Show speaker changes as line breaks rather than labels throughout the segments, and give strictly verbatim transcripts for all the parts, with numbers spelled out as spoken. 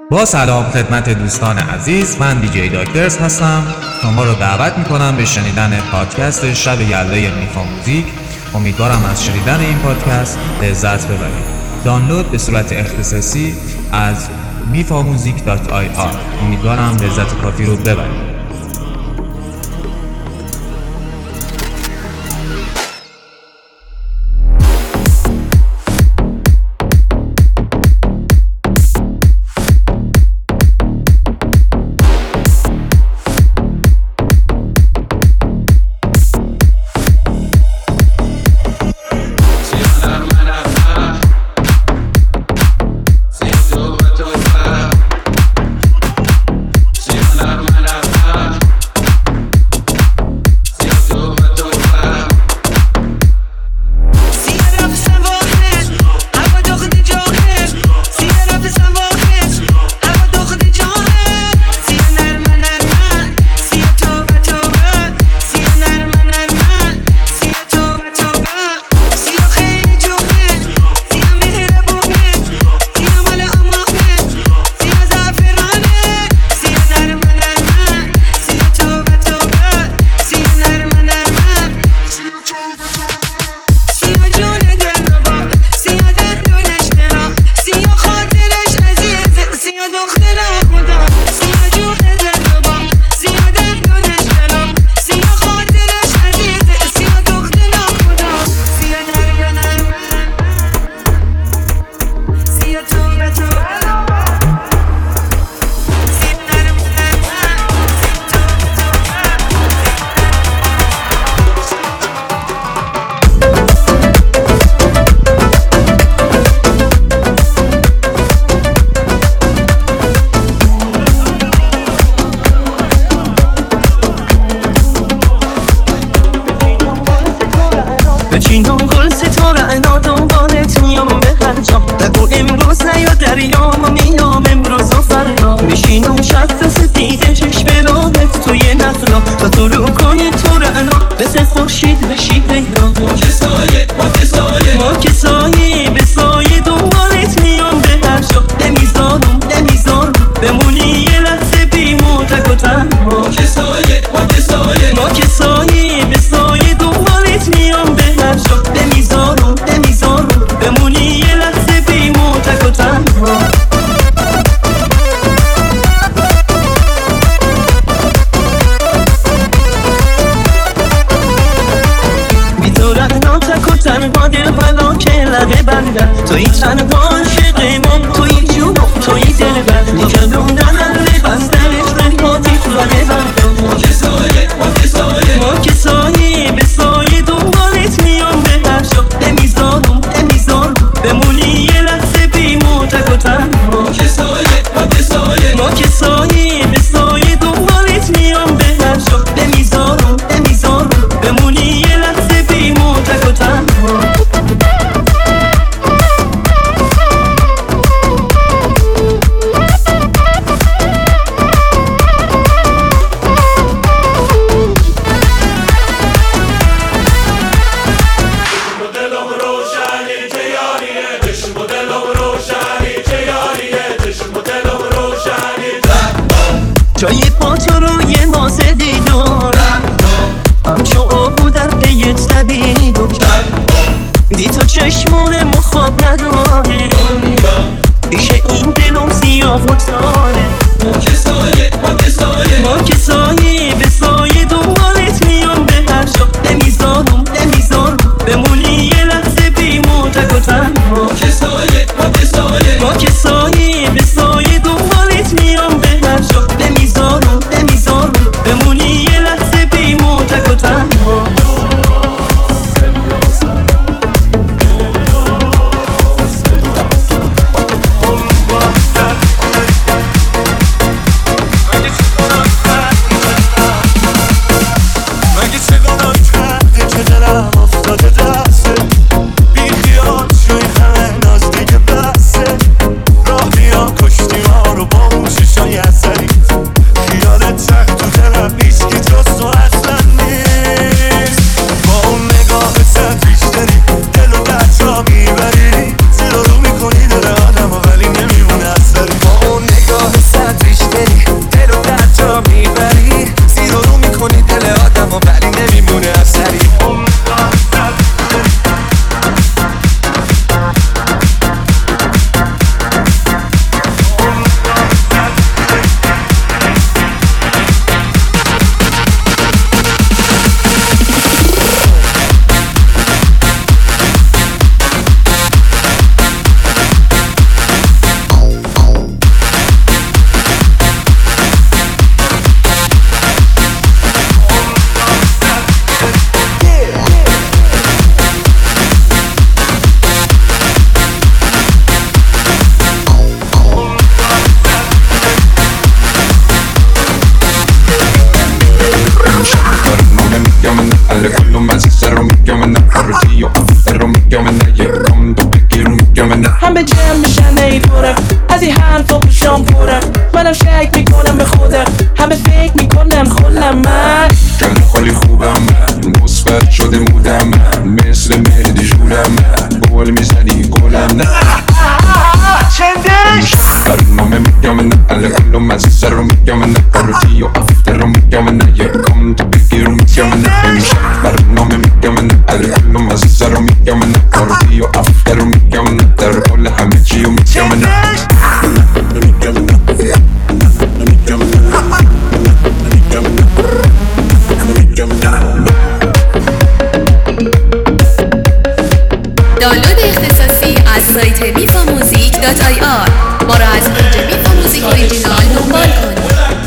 با سلام خدمت دوستان عزیز، من دیجی داکترز هستم. شما رو دعوت میکنم به شنیدن پادکست شب یلدای میفا موزیک. امیدوارم از شنیدن این پادکست لذت ببرید. دانلود به صورت اختصاصی از میفا موزیک دات آی آر. امیدوارم لذت کافی رو ببرید.
بچینم گل ستاره انا دنبالت میام به هر جا. نگو امروز نیا دریام میام امروز و فردا. میشینم شب سفید چشم رانت توی نخلا تا تو رو کنی تو رو انا مثل خورشید بشی پیدا. ما که سایه ما که سایه ما که سایه به سایه دنبالت میام به هر جا. نمیذارم نمیذارم بمونی یه لحظه بی موتک و تنها. ما که سایه ما که سایه ما که سایه به سایه دنبالت میام به هر جا. نمیذارم نمیذارم بمونی یه لحظه بی موتک و تنها. تنها دل بلا که لبه بندن توی تنها عاشقم توی جونم توی دل بند نکردم نهره بستنش رهاتی خانه بندم. ما که سایه ما که سایه ما که سایه به سایه دنبالت میام به هر جا. نمیذارم نمیذارم بمونی یه لحظه بی موتک و تنها. ما که سایه ما که سایه ما که سایه به سایه دنبالت میام به هر جا. نمیذارم نمیذارم بمونی یه لحظه بی موتک و تنها. جای پا تو روی مازه دیدارم همچو آبو در پیت نبیدم. دی تو چشمون مخواب نداره پیش این دلم سیاه و تاره. ما که سایه ما که سایه ما که سایه به سایه دنبالت میام به هر جا. نمیذارم نمیذارم بمونی یه لحظه بی موتک و تنها. ما که سایه ما که سایه ما که سایه به سایه دنبالت میام به هر جا. نمیذارم نمیذارم بمونی یه لحظه بی موتک و تنها.
بی خیال شوی همه نزدیک بسه. alle کلو مزیزه رو میگم نه پارودی و افتر رو میگم نه یک کام تو بگیر میگم نه همیشه برنامه میگم نه alle کلو مزیزه رو میگم نه پارودی و افتر رو میگم نه در کل همه چی رو میگم نه نمیگم نه نمیگم نه نمیگم نه نمیگم نه.
دانلود اختصاصی از سایت میفا موزیک دات آی آر. ما را از پیج میفا موزیک اوریجینال دنبال کنید.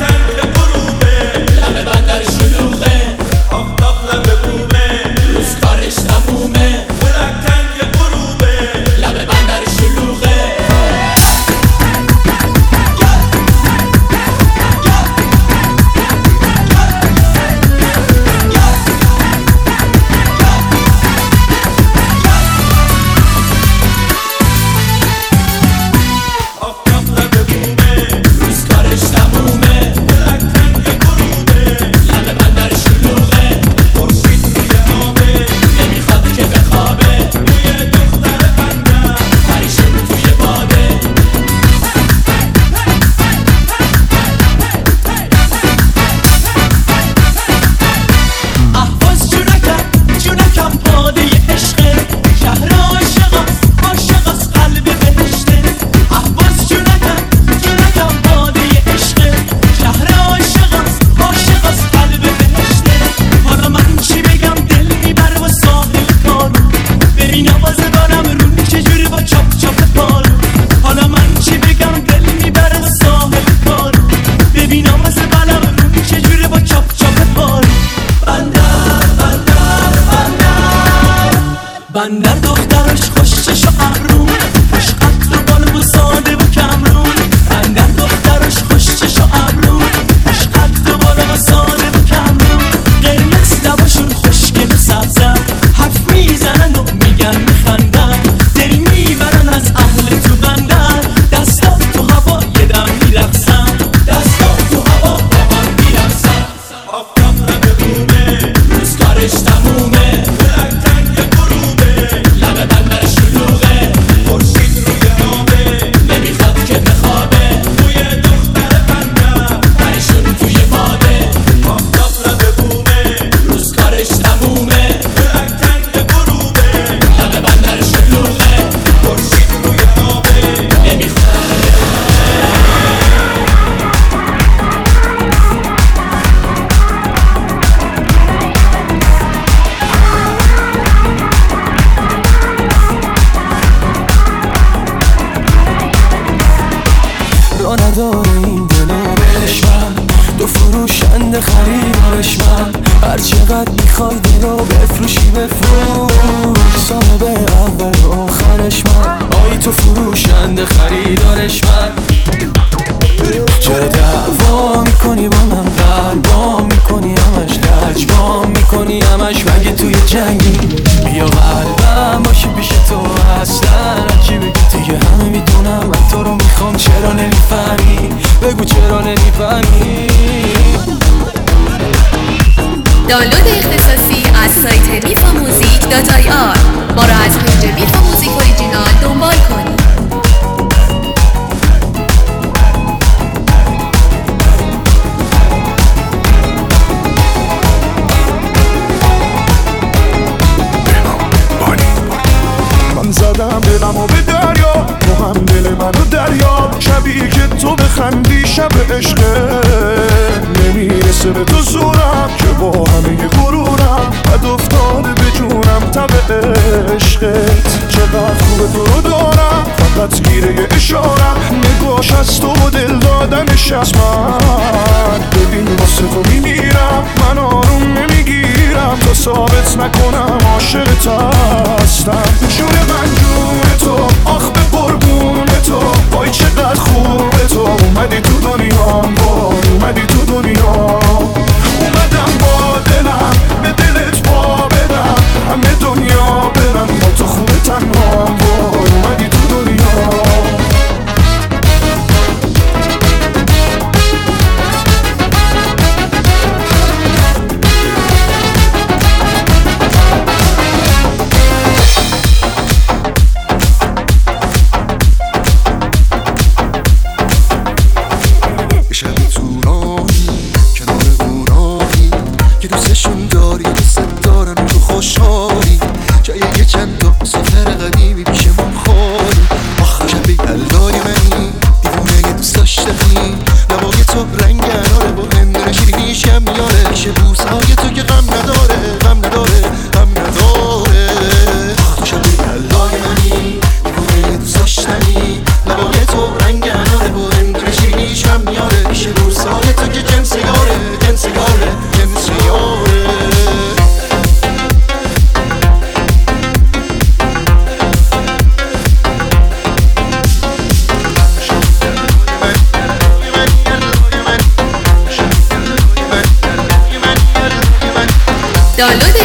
بندر دخترش خوشش و ابرون خوش قد و بال و ساده و کمرون بندر دخترش خوشش و ابرون خوش قد و بال و ساده و کمرون قرمز لباشون خوشگل و سبزن حرف میزنن و میگن میخندن دل میبرن از اهل تو بندر دستا تو هوا یه دم میرقصن دستا تو هوا با هم میرقصن آفتاب لبه بومه روز کارش تمومه نداره این دلو بهش من دو فروشنده خریدارش من هر چقدر میخوای دلو بفروشی بفروش صاحب اول و آخرش من آی تو فروشنده خریدارش من چرا دعوا میکنی با من قلبا میکنی همش لجبا میکنی همش مگه توی جنگی بیا قلبم باشه پیش تو اصلا کی بگی دیگه همه میدونم من تو رو میخوام چرا نمیفهمی بگو چرا نمیفهمی.
دانلود اختصاصی از سایت میفا موزیک دات آی آر. ما را از پیج میفا موزیک اوریجینال دنبال کنید.
زدم دلمو به دریا تو هم دل منو دریا شبیه که تو بخندی شب عشقه نمیرسه به تو زورم که با همه غرورم بد افتاده به جونم تب عشقت چقدر خوبه تو رو دارم فقط گیره اشارم نگاش از تو و دل دادنش از من ببین واسه تو میمیرم من آروم نمیگیرم تا ثابت نکنم عاشقت هستم جون من جون تو آخ به قربون تو وای چقدر خوبه تو اومدی تو دنیا وای اومدی تو دنیا اومدم با دلم به دلت پا بدم همه دنیا برم با تو خوبه تنها وای اومدی تو دنیا.
دانلود